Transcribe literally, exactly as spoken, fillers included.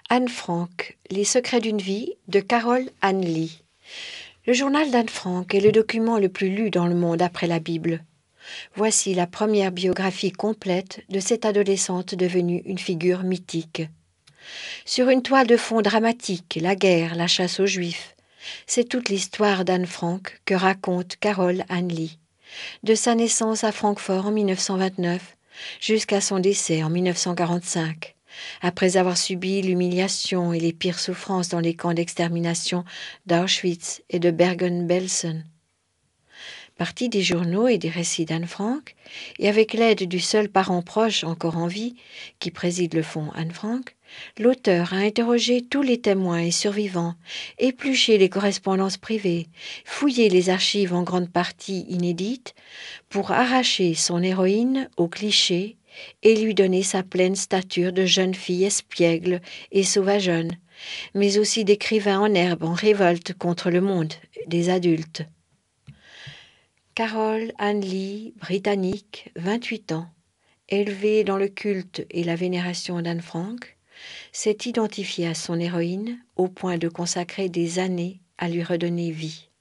Anne Frank, Les secrets d'une vie de Carol Ann Lee. Le journal d'Anne Frank est le document le plus lu dans le monde après la Bible. Voici la première biographie complète de cette adolescente devenue une figure mythique. Sur une toile de fond dramatique, la guerre, la chasse aux Juifs, c'est toute l'histoire d'Anne Frank que raconte Carol Ann Lee. De sa naissance à Francfort en mille neuf cent vingt-neuf jusqu'à son décès en mille neuf cent quarante-cinq. Après avoir subi l'humiliation et les pires souffrances dans les camps d'extermination d'Auschwitz et de Bergen-Belsen. Partie des journaux et des récits d'Anne Frank, et avec l'aide du seul parent proche encore en vie, qui préside le fonds Anne Frank, l'auteur a interrogé tous les témoins et survivants, épluché les correspondances privées, fouillé les archives en grande partie inédites, pour arracher son héroïne aux clichés et lui donner sa pleine stature de jeune fille espiègle et sauvageonne, mais aussi d'écrivain en herbe en révolte contre le monde des adultes. Carol Ann Lee, britannique, vingt-huit ans, élevée dans le culte et la vénération d'Anne Frank, s'est identifiée à son héroïne au point de consacrer des années à lui redonner vie.